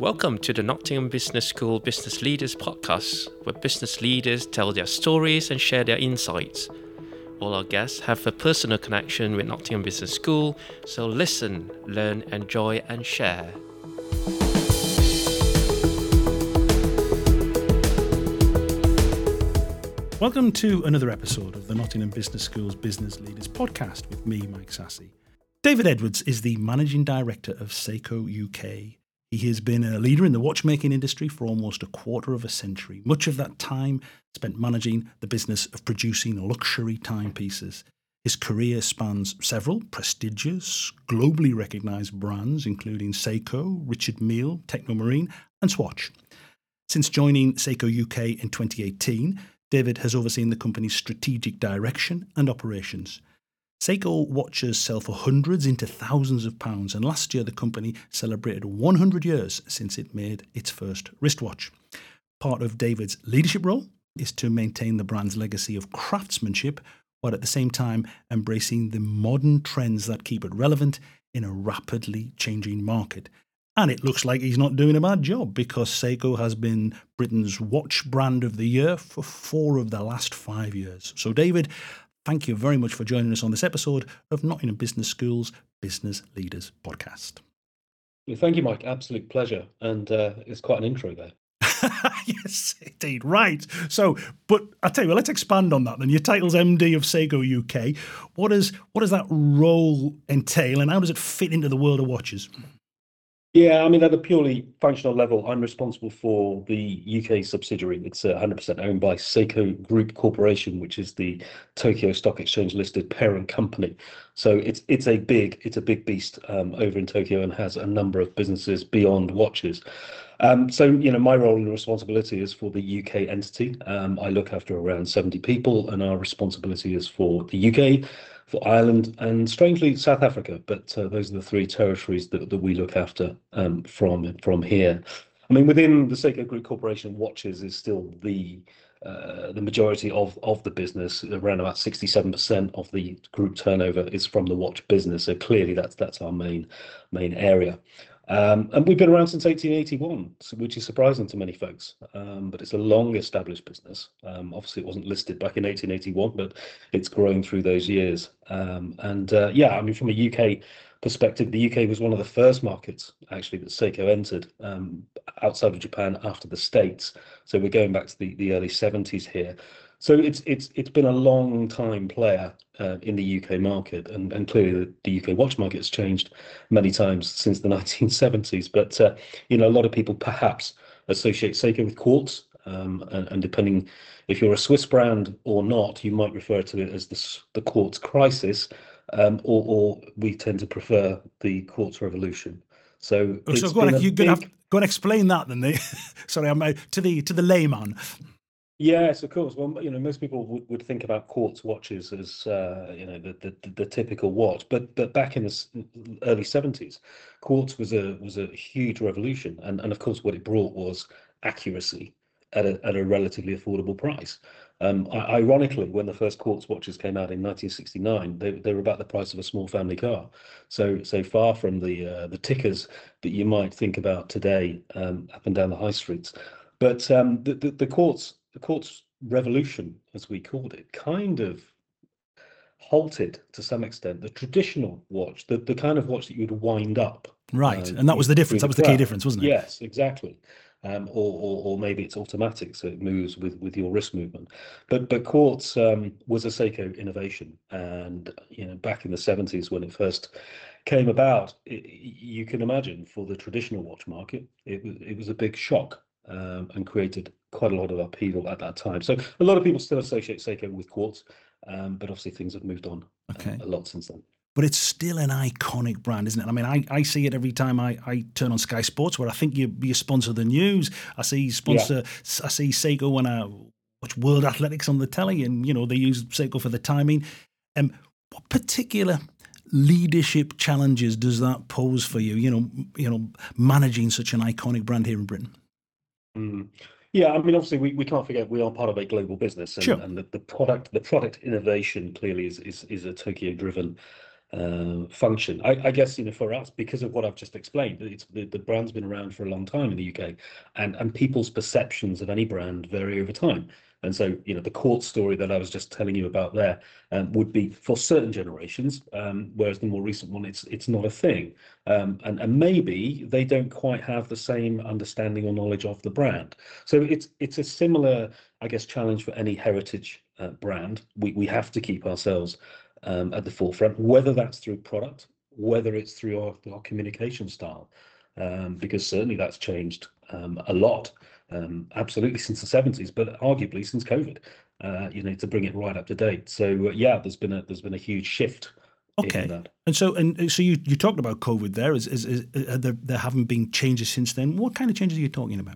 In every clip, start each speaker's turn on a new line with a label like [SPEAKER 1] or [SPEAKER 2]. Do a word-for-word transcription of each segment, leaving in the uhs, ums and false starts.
[SPEAKER 1] Welcome to the Nottingham Business School Business Leaders podcast, where business leaders tell their stories and share their insights. All our guests have a personal connection with Nottingham Business School, so listen, learn, enjoy, and share.
[SPEAKER 2] Welcome to another episode of the Nottingham Business School's Business Leaders podcast with me, Mike Sassy. David Edwards is the Managing Director of Seiko U K. He has been a leader in the watchmaking industry for almost a quarter of a century. Much of that time spent managing the business of producing luxury timepieces. His career spans several prestigious, globally recognised brands, including Seiko, Richard Mille, Technomarine, and Swatch. Since joining Seiko U K in twenty eighteen, David has overseen the company's strategic direction and operations. Seiko watches sell for hundreds into thousands of pounds, and last year the company celebrated one hundred years since it made its first wristwatch. Part of David's leadership role is to maintain the brand's legacy of craftsmanship, while at the same time embracing the modern trends that keep it relevant in a rapidly changing market. And it looks like he's not doing a bad job, because Seiko has been Britain's watch brand of the year for four of the last five years. So David, thank you very much for joining us on this episode of Nottingham Business School's Business Leaders podcast.
[SPEAKER 3] Well, thank you, Mike. Absolute pleasure. And uh, it's quite an intro there.
[SPEAKER 2] Yes, indeed. Right. So, but I'll tell you, well, let's expand on that then. Your title's M D of Seiko U K. What does, what does that role entail, and how does it fit into the world of watches?
[SPEAKER 3] Yeah, I mean, at a purely functional level, I'm responsible for the U K subsidiary. It's uh, one hundred percent owned by Seiko Group Corporation, which is the Tokyo Stock Exchange listed parent company. So it's it's a big it's a big beast um, over in Tokyo, and has a number of businesses beyond watches. Um, so, you know, my role and responsibility is for the U K entity. Um, I look after around seventy people, and our responsibility is for the U K, for Ireland, and strangely South Africa. But uh, those are the three territories that, that we look after um, from from here. I mean, within the Seiko Group Corporation, watches is still the uh, the majority of of the business. Around about sixty-seven percent of the group turnover is from the watch business. So clearly, that's that's our main main area. Um, and we've been around since eighteen eighty-one, which is surprising to many folks, um, but it's a long-established business. Um, obviously, it wasn't listed back in eighteen eighty-one, but it's grown through those years. Um, and uh, yeah, I mean, from a U K perspective, the U K was one of the first markets, actually, that Seiko entered um, outside of Japan after the States. So we're going back to the, the early seventies here. So it's it's it's been a long time player uh, in the U K market, and, and clearly the, the U K watch market has changed many times since the nineteen seventies. But uh, you know, a lot of people perhaps associate Seiko with quartz, um, and, and depending if you're a Swiss brand or not, you might refer to it as the the quartz crisis, um, or, or we tend to prefer the quartz revolution. So,
[SPEAKER 2] oh, so go on, you're going to go and explain that then. They, sorry, I'm uh, to the to the layman.
[SPEAKER 3] Yes, of course. Well, you know, most people would, would think about quartz watches as, uh, you know, the, the the typical watch. But but back in the early seventies, quartz was a was a huge revolution, and and of course, what it brought was accuracy at a at a relatively affordable price. Um, ironically, when the first quartz watches came out in nineteen sixty-nine, they they were about the price of a small family car. So so far from the uh, the tickers that you might think about today, um, up and down the high streets. But um, the, the the quartz. The quartz revolution, as we called it, kind of halted to some extent the traditional watch, the, the kind of watch that you'd wind up.
[SPEAKER 2] Right, um, and that was the difference. That was the key difference, wasn't it?
[SPEAKER 3] Yes, exactly. Um, or, or or maybe it's automatic, so it moves with, with your wrist movement. But but quartz um, was a Seiko innovation, and you know, back in the seventies when it first came about, it, you can imagine for the traditional watch market, it was it was a big shock. Um, and created quite a lot of upheaval at that time. So a lot of people still associate Seiko with quartz, um, but obviously things have moved on
[SPEAKER 2] okay.
[SPEAKER 3] uh, a lot since then.
[SPEAKER 2] But it's still an iconic brand, isn't it? I mean, I, I see it every time I, I turn on Sky Sports, where I think you you sponsor the news. I see sponsor, yeah. I see Seiko when I watch World Athletics on the telly, and you know they use Seiko for the timing. Um, what particular leadership challenges does that pose for you? You know, you know, managing such an iconic brand here in Britain.
[SPEAKER 3] Mm. Yeah, I mean, obviously, we, we can't forget we are part of a global business, and,
[SPEAKER 2] sure.
[SPEAKER 3] and the, the product the product innovation clearly is is, is a Tokyo-driven uh, function. I, I guess, you know, for us, because of what I've just explained, it's the, the brand's been around for a long time in the U K, and and people's perceptions of any brand vary over time. And so, you know, the Court story that I was just telling you about there um, would be for certain generations, um, whereas the more recent one, it's it's not a thing. Um, and, and maybe they don't quite have the same understanding or knowledge of the brand. So it's it's a similar, I guess, challenge for any heritage uh, brand. We, we have to keep ourselves um, at the forefront, whether that's through product, whether it's through our, our communication style, um, because certainly that's changed um, a lot. Um, absolutely since the seventies, but arguably since COVID, uh, you know, to bring it right up to date. So uh, yeah, there's been a there's been a huge shift
[SPEAKER 2] Okay.
[SPEAKER 3] in that.
[SPEAKER 2] And so and so you, you talked about COVID there. Is, is, is uh, there, there haven't been changes since then. What kind of changes are you talking about?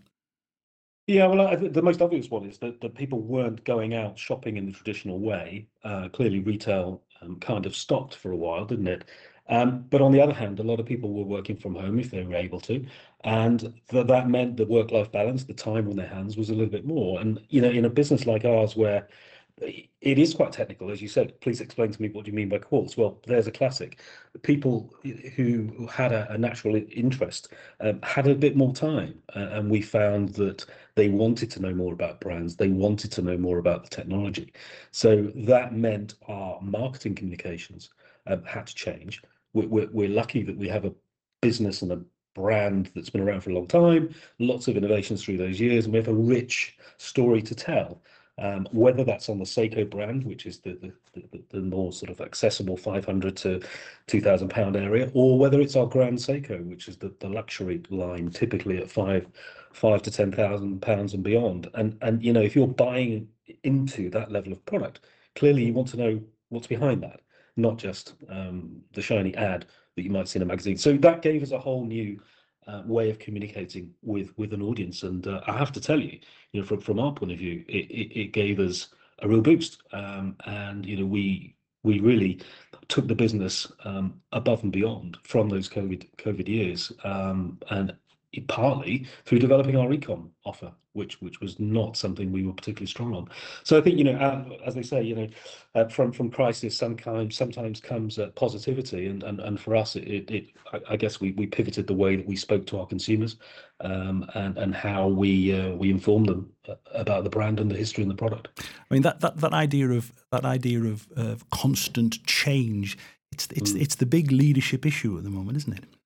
[SPEAKER 3] Yeah, well, I think the most obvious one is that, that people weren't going out shopping in the traditional way. Uh, clearly, retail um, kind of stopped for a while, didn't it? Um, but on the other hand, a lot of people were working from home if they were able to, and th that meant the work-life balance, the time on their hands was a little bit more. And you know, in a business like ours, where it is quite technical, as you said, please explain to me what you mean by quartz. Well, there's a classic. People who had a, a natural interest um, had a bit more time, uh, and we found that they wanted to know more about brands. They wanted to know more about the technology. So that meant our marketing communications um, had to change. We're, we're, we're lucky that we have a business and a brand that's been around for a long time, lots of innovations through those years, and we have a rich story to tell. Um, whether that's on the Seiko brand, which is the, the, the, the more sort of accessible five hundred to two thousand pound area, or whether it's our Grand Seiko, which is the, the luxury line, typically at five, five to ten thousand pounds and beyond. And and you know, if you're buying into that level of product, clearly you want to know what's behind that, not just um, the shiny ad that you might see in a magazine. So that gave us a whole new uh, way of communicating with with an audience. And uh, I have to tell you, you know, from from our point of view, it it, it gave us a real boost. Um, and you know, we we really took the business um, above and beyond from those COVID COVID years, um, and it, partly through developing our ecom offer, which which was not something we were particularly strong on. So I think, you know, uh, as they say, you know, uh, from from crisis sometimes sometimes comes uh, positivity, and and and for us, it, it, it I, I guess we we pivoted the way that we spoke to our consumers, um, and and how we uh, we informed them about the brand and the history and the product.
[SPEAKER 2] I mean, that that, that idea of that idea of, of constant change. It's it's mm. it's the big leadership issue at the moment, isn't it?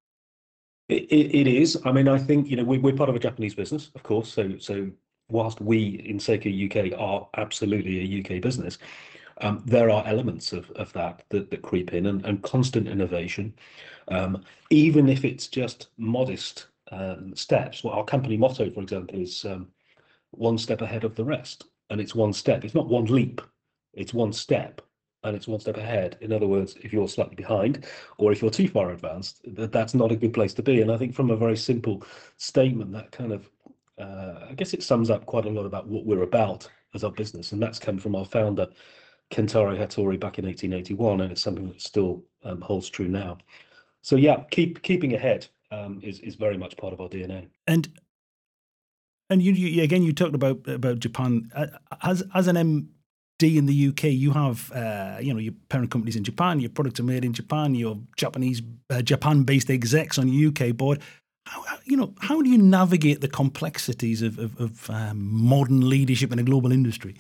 [SPEAKER 3] It, it, it is. I mean, I think, you know, we, we're part of a Japanese business, of course. So so whilst we in Seiko U K are absolutely a U K business, um, there are elements of, of that, that that creep in, and, and constant innovation, um, even if it's just modest um, steps. Well, our company motto, for example, is um, one step ahead of the rest. And it's one step. It's not one leap. It's one step. And it's one step ahead. In other words, if you're slightly behind, or if you're too far advanced, that, that's not a good place to be. And I think from a very simple statement, that kind of, uh, I guess it sums up quite a lot about what we're about as our business. And that's come from our founder, Kentaro Hattori, back in eighteen eighty-one. And it's something that still um, holds true now. So yeah, keep keeping ahead um, is, is very much part of our D N A.
[SPEAKER 2] And and you, you again, you talked about about Japan. As as an M D in the U K, you have uh, you know, your parent companies in Japan, your products are made in Japan, your Japanese uh, Japan-based execs on your U K board. How, you know, how do you navigate the complexities of of, of um, modern leadership in a global industry?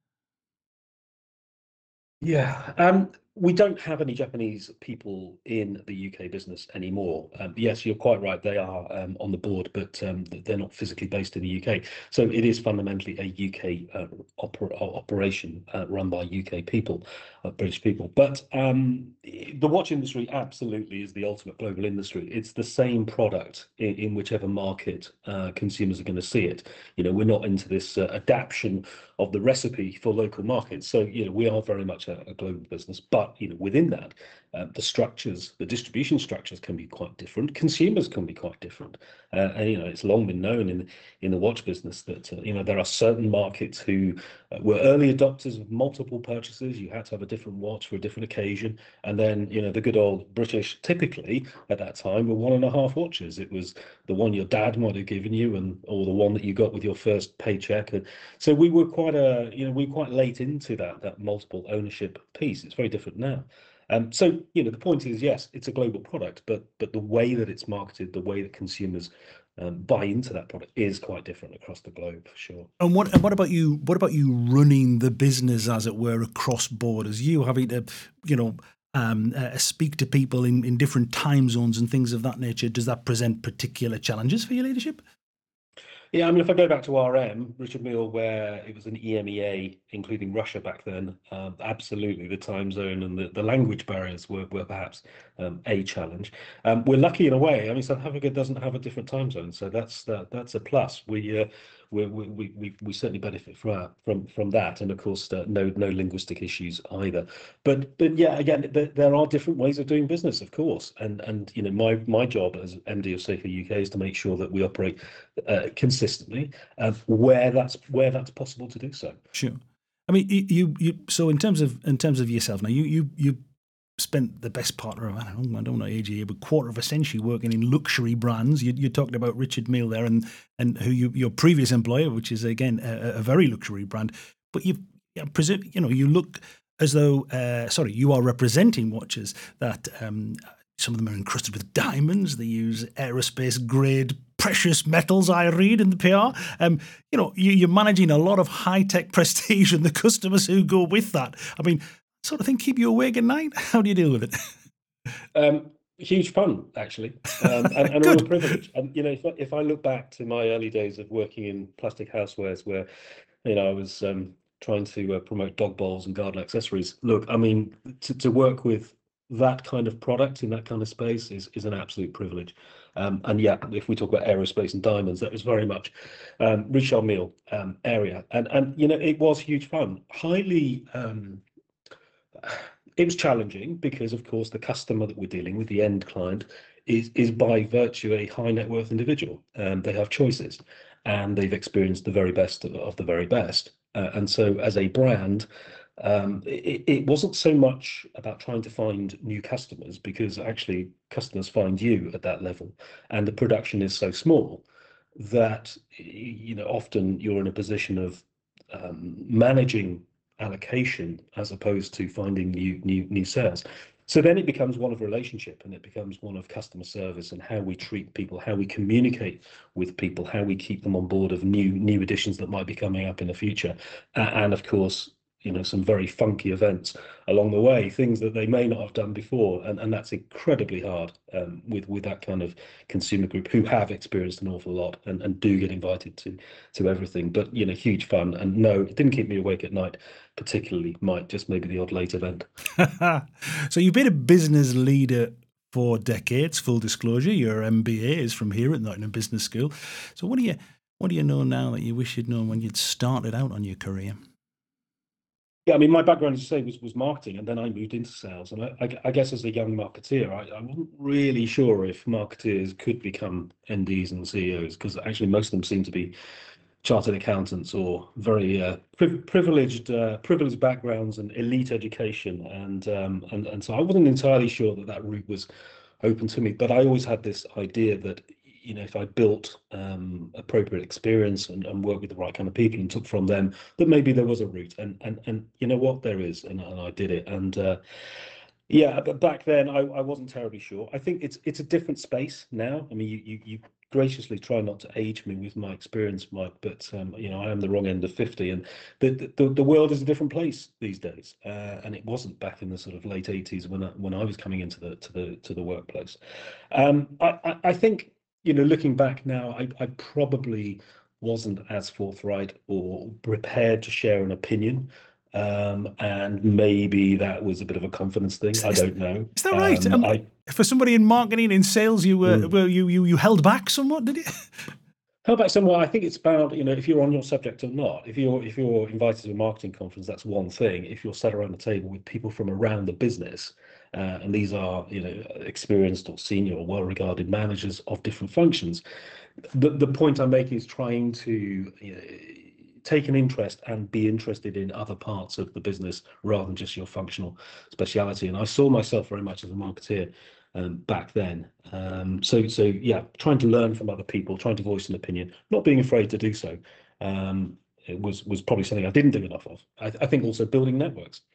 [SPEAKER 3] Yeah, um, we don't have any Japanese people in the U K business anymore. Um, yes, you're quite right. They are um, on the board, but um, they're not physically based in the U K. So it is fundamentally a U K uh, oper operation uh, run by U K people, uh, British people. But um, the watch industry absolutely is the ultimate global industry. It's the same product in, in whichever market uh, consumers are going to see it. You know, we're not into this uh, adaptation of the recipe for local markets. So, you know, we are very much a, a global business, but, you know, within that, uh, the structures, the distribution structures can be quite different. Consumers can be quite different. Uh, and, you know, it's long been known in, in the watch business that, uh, you know, there are certain markets who uh, were early adopters of multiple purchases. You had to have a different watch for a different occasion. And then, you know, the good old British, typically at that time, were one and a half watches. It was the one your dad might have given you, and or the one that you got with your first paycheck. And so we were quite a, you know, we were quite late into that that multiple ownership piece. It's very different now. Um, so, you know, the point is, yes, it's a global product, but but the way that it's marketed, the way that consumers um, buy into that product is quite different across the globe, for sure.
[SPEAKER 2] And what and what about you? What about you running the business, as it were, across borders? You having to, you know, um, uh, speak to people in, in different time zones and things of that nature. Does that present particular challenges for your leadership?
[SPEAKER 3] Yeah, I mean, if I go back to R M, Richard Mille, where it was an E M E A, including Russia back then, um, absolutely the time zone and the, the language barriers were, were perhaps um, a challenge. Um, we're lucky in a way. I mean, South Africa doesn't have a different time zone, so that's that, that's a plus. We uh, we, we we we certainly benefit from from from that, and of course, uh, no no linguistic issues either. But but yeah, again, there, there are different ways of doing business, of course, and and you know, my my job as M D of Seiko U K is to make sure that we operate uh, consistently uh, where that's where that's possible to do so.
[SPEAKER 2] Sure. I mean, you you so in terms of in terms of yourself now, you you you spent the best part of I don't know I don't know age here, but quarter of a century working in luxury brands. You you talked about Richard Mille there, and and who you, your previous employer, which is again a, a very luxury brand. But you I presume you know you look as though uh, sorry you are representing watches that um, some of them are encrusted with diamonds. They use aerospace grade precious metals, I read in the P R. Um, you know, you, you're managing a lot of high-tech prestige and the customers who go with that. I mean, sort of thing keep you awake at night? How do you deal with it?
[SPEAKER 3] Um, huge fun, actually, um, and, and a real privilege. And, you know, if I, if I look back to my early days of working in plastic housewares where, you know, I was um, trying to uh, promote dog bowls and garden accessories. Look, I mean, to, to work with that kind of product in that kind of space is, is an absolute privilege. Um, and yeah, if we talk about aerospace and diamonds, that was very much um, Richard Mille um, area. And, and, you know, it was huge fun. Highly, um, it was challenging because, of course, the customer that we're dealing with, the end client, is, is by virtue a high net worth individual. Um, they have choices and they've experienced the very best of, of the very best. Uh, and so as a brand, Um, it, it wasn't so much about trying to find new customers, because actually customers find you at that level, and the production is so small that, you know, often you're in a position of um, managing allocation as opposed to finding new new new sales. So then it becomes one of relationship, and it becomes one of customer service and how we treat people, how we communicate with people, how we keep them on board of new new additions that might be coming up in the future, uh, and of course, you know, some very funky events along the way, things that they may not have done before, and, and that's incredibly hard um, with with that kind of consumer group who have experienced an awful lot and, and do get invited to to everything. But, you know, huge fun, and no, it didn't keep me awake at night particularly. Might just maybe the odd late event.
[SPEAKER 2] So you've been a business leader for decades. Full disclosure, your M B A is from here at Nottingham Business School. So what do you what do you know now that you wish you'd known when you'd started out on your career?
[SPEAKER 3] Yeah, I mean, my background, as you say, was was marketing, and then I moved into sales. And I, I, I guess as a young marketeer, I, I wasn't really sure if marketeers could become N Ds and C E Os, because actually most of them seem to be chartered accountants or very uh, pri- privileged uh, privileged backgrounds and elite education, and um, and and so I wasn't entirely sure that that route was open to me. But I always had this idea that, you know, if I built um, appropriate experience and, and worked with the right kind of people and took from them, that maybe there was a route. And and and you know what, there is, and, and I did it. And uh, yeah, but back then I, I wasn't terribly sure. I think it's it's a different space now. I mean, you you, you graciously try not to age me with my experience, Mike, but um, you know, I am the wrong end of fifty, and the the, the world is a different place these days, uh, and it wasn't back in the sort of late eighties when I, when I was coming into the to the to the workplace. Um, I, I I think, you know, looking back now, I, I probably wasn't as forthright or prepared to share an opinion. Um, and maybe that was a bit of a confidence thing. I don't know.
[SPEAKER 2] Is that right?
[SPEAKER 3] Um,
[SPEAKER 2] Um,
[SPEAKER 3] I
[SPEAKER 2] for somebody in marketing, in sales, you were,
[SPEAKER 3] Mm.
[SPEAKER 2] were you, you you held back somewhat, did you?
[SPEAKER 3] How about somewhere? I think it's about, you know, if you're on your subject or not. If you're if you're invited to a marketing conference, that's one thing. If you're sat around the table with people from around the business, uh, and these are, you know, experienced or senior or well-regarded managers of different functions, the the point I'm making is trying to, you know, take an interest and be interested in other parts of the business rather than just your functional speciality. And I saw myself very much as a marketeer um, back then. Um, so, so yeah, trying to learn from other people, trying to voice an opinion, not being afraid to do so. Um, it was was probably something I didn't do enough of. I, I think also building networks.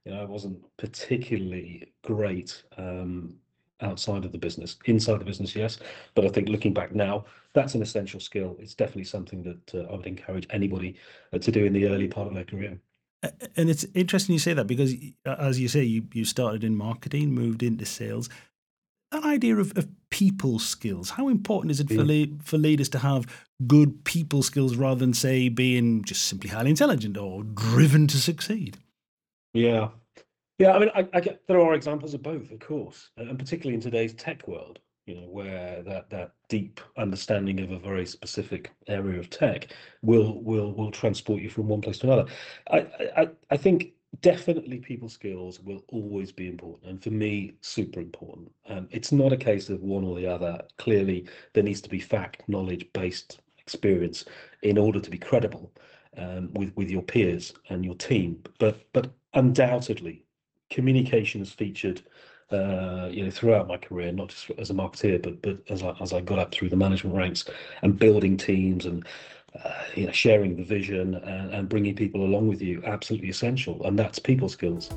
[SPEAKER 3] You know, I wasn't particularly great um, outside of the business. Inside the business, yes, but I think looking back now, that's an essential skill. It's definitely something that uh, I would encourage anybody uh, to do in the early part of their career.
[SPEAKER 2] And it's interesting you say that because, as you say, you, you started in marketing, moved into sales. That idea of, of people skills, how important is it for,
[SPEAKER 3] Yeah.
[SPEAKER 2] le- for leaders to have good people skills rather than, say, being just simply highly intelligent or driven to succeed?
[SPEAKER 3] Yeah. Yeah, I mean, I, I get there are examples of both, of course, and particularly in today's tech world, you know, where that that deep understanding of a very specific area of tech will will will transport you from one place to another. I I, I think definitely people skills will always be important, and for me, super important. Um, it's not a case of one or the other. Clearly, there needs to be fact, knowledge based experience in order to be credible um, with with your peers and your team. But but undoubtedly communication has featured, uh, you know, throughout my career, not just as a marketeer, but but as I, as I got up through the management ranks and building teams and uh, you know, sharing the vision and, and bringing people along with you, absolutely essential, and that's people skills.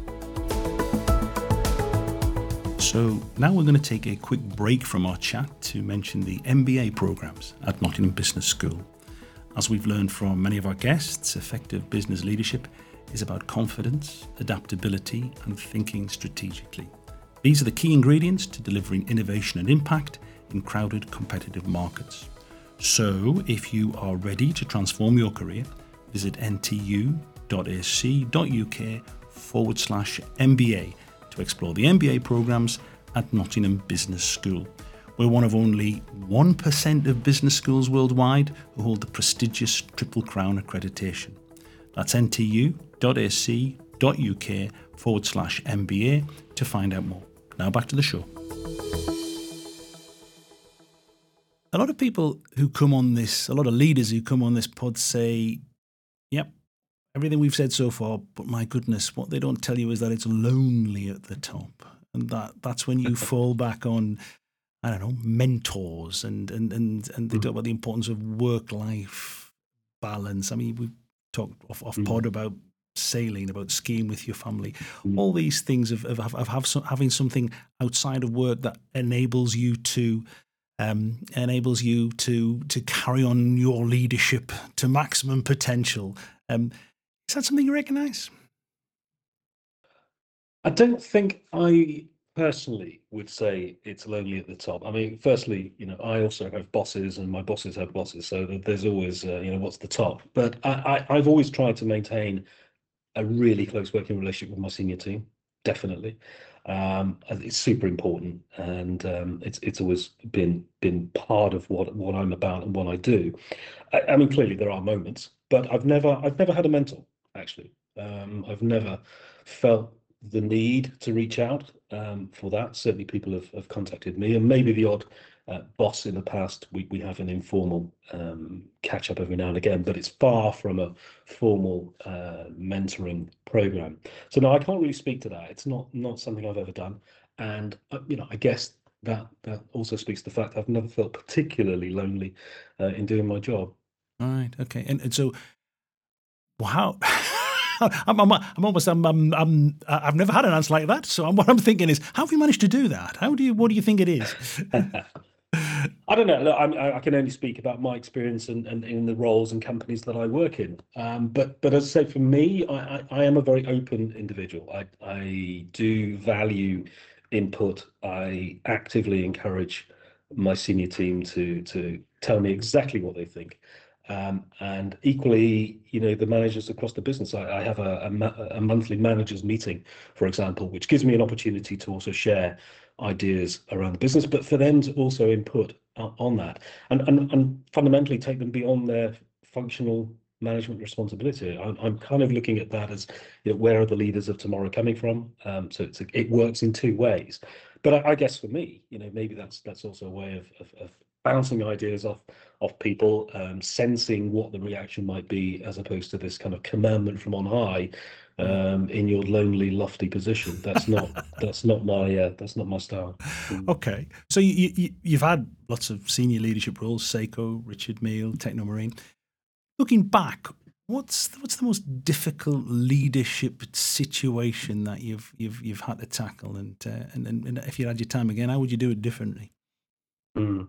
[SPEAKER 2] So now we're going to take a quick break from our chat to mention the M B A programs at Nottingham Business School. As we've learned from many of our guests, effective business leadership is about confidence, adaptability, and thinking strategically. These are the key ingredients to delivering innovation and impact in crowded, competitive markets. So, if you are ready to transform your career, visit ntu.ac.uk forward slash MBA to explore the M B A programs at Nottingham Business School. We're one of only one percent of business schools worldwide who hold the prestigious Triple Crown accreditation. That's ntu.ac.uk forward slash MBA to find out more. Now back to the show. A lot of people who come on this, a lot of leaders who come on this pod say, yep, everything we've said so far, but my goodness, what they don't tell you is that it's lonely at the top. And that that's when you fall back on, I don't know, mentors and, and, and, and they talk about the importance of work-life balance. I mean, we've talked off, off pod about sailing, about skiing with your family, all these things of, of, of have some, having something outside of work that enables you to um, enables you to to carry on your leadership to maximum potential. Um, is that something you recognise?
[SPEAKER 3] I don't think I personally would say it's lonely at the top. I mean, firstly, you know, I also have bosses and my bosses have bosses, so there's always, uh, you know, what's the top. But I, I, I've always tried to maintain a really close working relationship with my senior team, definitely. Um, it's super important, and um, it's it's always been been part of what what I'm about and what I do. I, I mean, clearly there are moments, but I've never I've never had a mentor actually. Um, I've never felt the need to reach out um, for that. Certainly, people have, have contacted me, and maybe the odd uh, boss in the past. We we have an informal um, catch up every now and again, but it's far from a formal uh, mentoring program. So no, I can't really speak to that. It's not not something I've ever done, and uh, you know, I guess that that also speaks to the fact I've never felt particularly lonely uh, in doing my job.
[SPEAKER 2] All right. Okay. And, and so, wow. I'm, I'm, I'm almost, I'm, I'm, I'm, I've never had an answer like that. So I'm, what I'm thinking is, how have you managed to do that? How do you, what do you think it is?
[SPEAKER 3] I don't know. Look, I, I can only speak about my experience and, and in the roles and companies that I work in. Um, but but as I say, for me, I, I, I am a very open individual. I I do value input. I actively encourage my senior team to to tell me exactly what they think. Um, and equally, you know, the managers across the business. I, I have a, a, a monthly managers meeting, for example, which gives me an opportunity to also share ideas around the business, but for them to also input on that and, and, and fundamentally take them beyond their functional management responsibility. I'm, I'm kind of looking at that as, you know, where are the leaders of tomorrow coming from? Um, so it's a, it works in two ways. But I, I guess for me, you know, maybe that's that's also a way of, of, of bouncing ideas off of people, um, sensing what the reaction might be, as opposed to this kind of commandment from on high, um, in your lonely, lofty position. That's not that's not my uh, that's not my style.
[SPEAKER 2] Okay, so you, you you've had lots of senior leadership roles: Seiko, Richard Mille, Technomarine. Looking back, What's what's the most difficult leadership situation that you've you've you've had to tackle, and uh, and, and and if you had your time again, how would you do it differently?
[SPEAKER 3] Mm.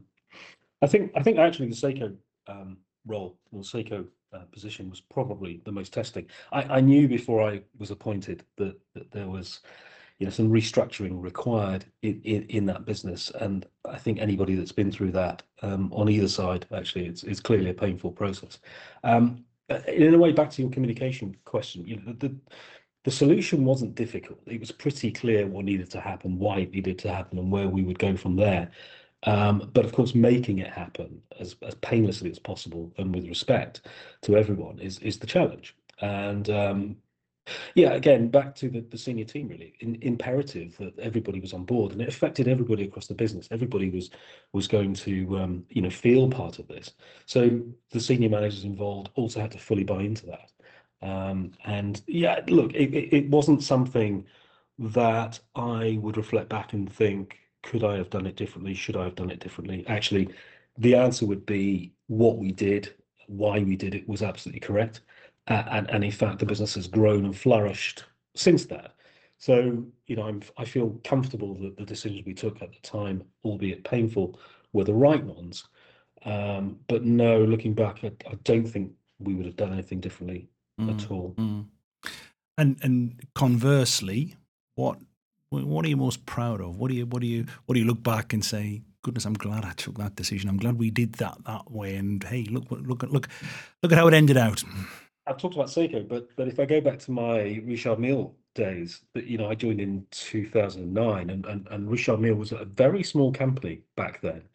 [SPEAKER 3] I think I think actually the Seiko um, role or Seiko uh, position was probably the most testing. I, I knew before I was appointed that, that there was, you know, some restructuring required in, in, in that business, and I think anybody that's been through that um, on either side, actually, it's, it's clearly a painful process. Um, in a way, back to your communication question, you know, the the solution wasn't difficult. It was pretty clear what needed to happen, why it needed to happen, and where we would go from there. Um, but of course, making it happen as, as painlessly as possible and with respect to everyone is is the challenge. And um, yeah, again, back to the, the senior team, really in, imperative that everybody was on board, and it affected everybody across the business. Everybody was was going to um, you know feel part of this. So the senior managers involved also had to fully buy into that. Um, and yeah, look, it, it, it wasn't something that I would reflect back and think, could I have done it differently? Should I have done it differently? Actually, the answer would be what we did, why we did it was absolutely correct. Uh, and, and in fact, the business has grown and flourished since that. So, you know, I'm, I feel comfortable that the decisions we took at the time, albeit painful, were the right ones. Um, but no, looking back, I, I don't think we would have done anything differently at all.
[SPEAKER 2] Mm. And and conversely, what what are you most proud of? What do you what do you what do you look back and say, goodness, I'm glad I took that decision. I'm glad we did that that way. And hey, look look look look look at how it ended out.
[SPEAKER 3] I've talked about Seiko, but but if I go back to my Richard Mille days, that you know I joined in two thousand nine, and, and and Richard Mille was a very small company back then,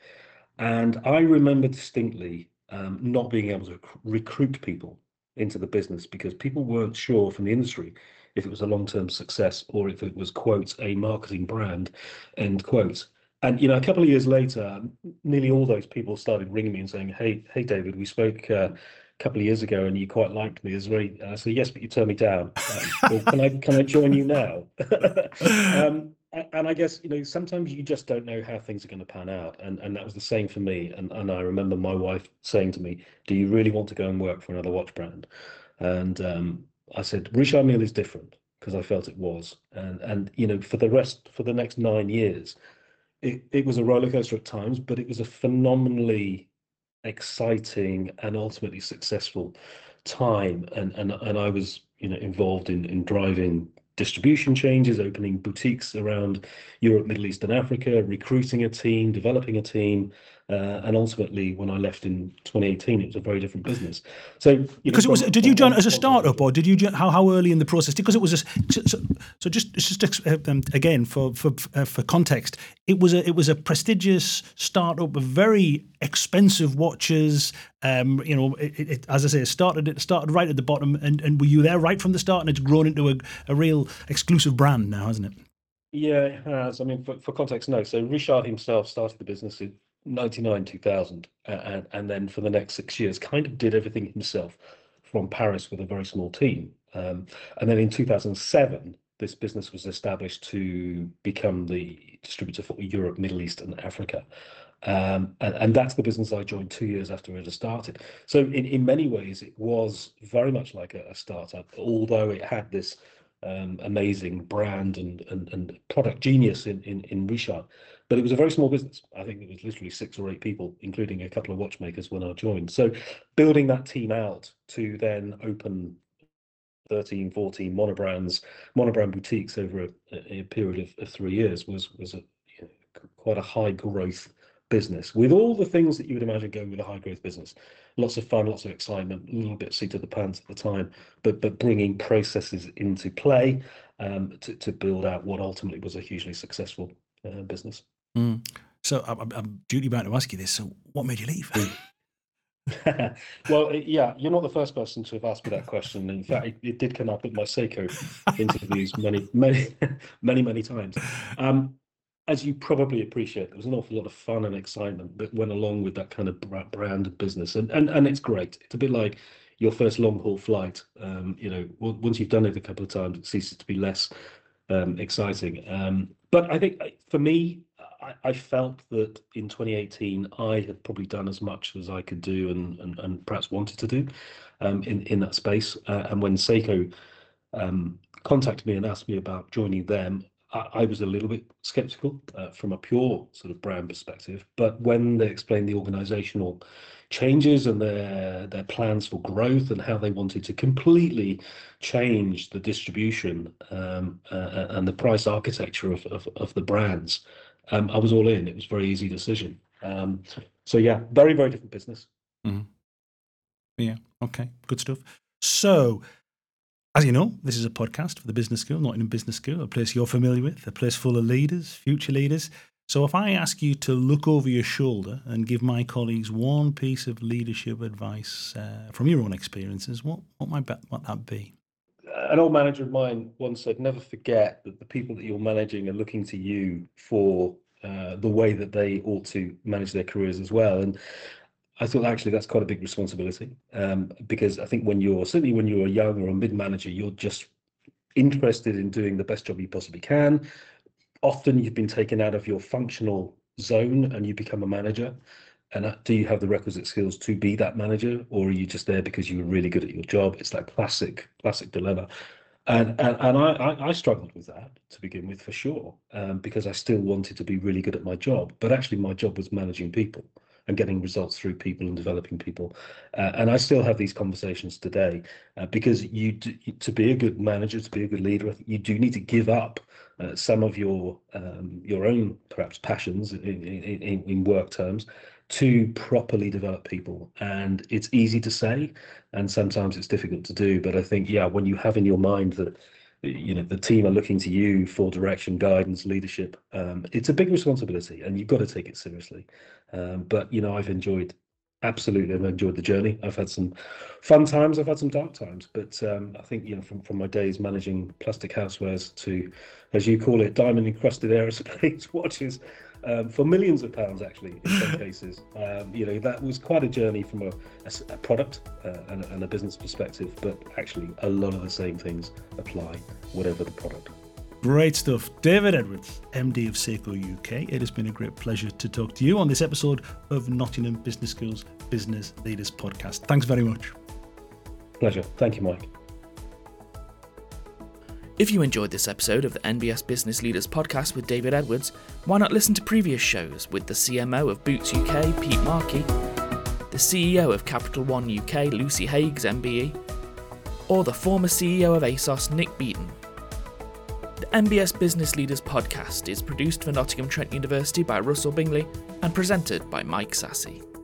[SPEAKER 3] and I remember distinctly um, not being able to rec- recruit people into the business because people weren't sure from the industry if it was a long-term success or if it was, quote, a marketing brand, end quote. And you know, a couple of years later, nearly all those people started ringing me and saying, "Hey, hey, David, we spoke uh, a couple of years ago, and you quite liked me." It's very, and I said, "Yes, but you turned me down. Um, well, can I can I join you now?" um, a- and I guess you know sometimes you just don't know how things are going to pan out, and and that was the same for me. And and I remember my wife saying to me, "Do you really want to go and work for another watch brand?" And um, I said, "Richard Mille is different," because I felt it was. And and you know for the rest for the next nine years, it it was a roller coaster at times, but it was a phenomenally exciting and ultimately successful time. And and and I was you know involved in in driving distribution changes, opening boutiques around Europe, Middle East, and Africa, recruiting a team, developing a team, uh, and ultimately, when I left in twenty eighteen, it was a very different business. So, you know,
[SPEAKER 2] Because it was,
[SPEAKER 3] from
[SPEAKER 2] did you
[SPEAKER 3] from
[SPEAKER 2] join
[SPEAKER 3] one
[SPEAKER 2] as a
[SPEAKER 3] point of
[SPEAKER 2] startup,
[SPEAKER 3] view,
[SPEAKER 2] or did you jo- how how early in the process? Because it was a, so, so so just just ex- uh, um, again for for uh, for context, it was a it was a prestigious startup of very expensive watches. Um, you know, it, it, as I say, it started it started right at the bottom, and, and were you there right from the start? And it's grown into a, a real exclusive brand now, hasn't it?
[SPEAKER 3] yeah, it has. I mean, for, for context, no. So Richard himself started the business in ninety-nine, two thousand, uh, and, and then for the next six years, kind of did everything himself from Paris with a very small team. Um, and then in two thousand seven, this business was established to become the distributor for Europe, Middle East, and Africa. Um, and, and that's the business I joined two years after it had started. So in, in many ways, it was very much like a, a startup, although it had this um, amazing brand and, and and product genius in, in in Richard. But it was a very small business. I think it was literally six or eight people, including a couple of watchmakers when I joined. So building that team out to then open thirteen, fourteen monobrands, monobrand boutiques over a, a period of, of three years was was a, you know, quite a high growth business with all the things that you would imagine going with a high growth business. Lots of fun, lots of excitement, a little bit seat of the pants at the time, but but bringing processes into play um, to to build out what ultimately was a hugely successful uh, business.
[SPEAKER 2] Mm. So I'm, I'm- I'm duty bound to ask you this. So what made you leave?
[SPEAKER 3] Mm. Well, it- yeah, you're not the first person to have asked me that question. In fact, it, it did come up at my Seiko interviews many, many, many, many times. Um, as you probably appreciate, there was an awful lot of fun and excitement that went along with that kind of bra- brand of business, and and and it's great. It's a bit like your first long haul flight. Um, you know, w- once you've done it a couple of times, it ceases to be less um, exciting. Um, but I think uh, for me, I, I felt that in twenty eighteen, I had probably done as much as I could do and, and, and perhaps wanted to do um, in, in that space. Uh, and when Seiko um, contacted me and asked me about joining them, I, I was a little bit skeptical uh, from a pure sort of brand perspective. But when they explained the organizational changes and their their plans for growth and how they wanted to completely change the distribution um, uh, and the price architecture of, of, of the brands, um, I was all in. It was a very easy decision. Um, so yeah, very, very different business.
[SPEAKER 2] Mm-hmm. Yeah, okay, good stuff. So, as you know, this is a podcast for the Business School, Nottingham Business School, a place you're familiar with, a place full of leaders, future leaders. So if I ask you to look over your shoulder and give my colleagues one piece of leadership advice uh, from your own experiences, what, what might that, what that be?
[SPEAKER 3] An old manager of mine once said, never forget that the people that you're managing are looking to you for uh, the way that they ought to manage their careers as well. And I thought actually that's quite a big responsibility um, because I think when you're, certainly when you're a young or a mid-manager, you're just interested in doing the best job you possibly can. Often you've been taken out of your functional zone and you become a manager. And do you have the requisite skills to be that manager, or are you just there because you were really good at your job? It's that classic, classic dilemma. And and, and I, I, I struggled with that to begin with, for sure, um, because I still wanted to be really good at my job. But actually my job was managing people and getting results through people and developing people. Uh, and I still have these conversations today uh, because you do, to be a good manager, to be a good leader, you do need to give up uh, some of your um, your own perhaps passions in, in, in, in work terms to properly develop people. And it's easy to say, and sometimes it's difficult to do. But I think, yeah, when you have in your mind that, you know, the team are looking to you for direction, guidance, leadership, um, it's a big responsibility and you've got to take it seriously. Um, but, you know, I've enjoyed, absolutely, I've enjoyed the journey. I've had some fun times, I've had some dark times, but um, I think, you know, from, from my days managing plastic housewares to, as you call it, diamond encrusted aerospace watches, Um, for millions of pounds, actually, in some cases. Um, you know, that was quite a journey from a, a, a product uh, and, and a business perspective, but actually a lot of the same things apply, whatever the product.
[SPEAKER 2] Great stuff. David Edwards, M D of Seiko U K. It has been a great pleasure to talk to you on this episode of Nottingham Business School's Business Leaders Podcast. Thanks very much.
[SPEAKER 3] Pleasure. Thank you, Mike.
[SPEAKER 4] If you enjoyed this episode of the N B S Business Leaders Podcast with David Edwards, why not listen to previous shows with the C M O of Boots U K, Pete Markey, the C E O of Capital One U K, Lucy Haighes, M B E, or the former C E O of ASOS, Nick Beaton. The N B S Business Leaders Podcast is produced for Nottingham Trent University by Russell Bingley and presented by Mike Sassy.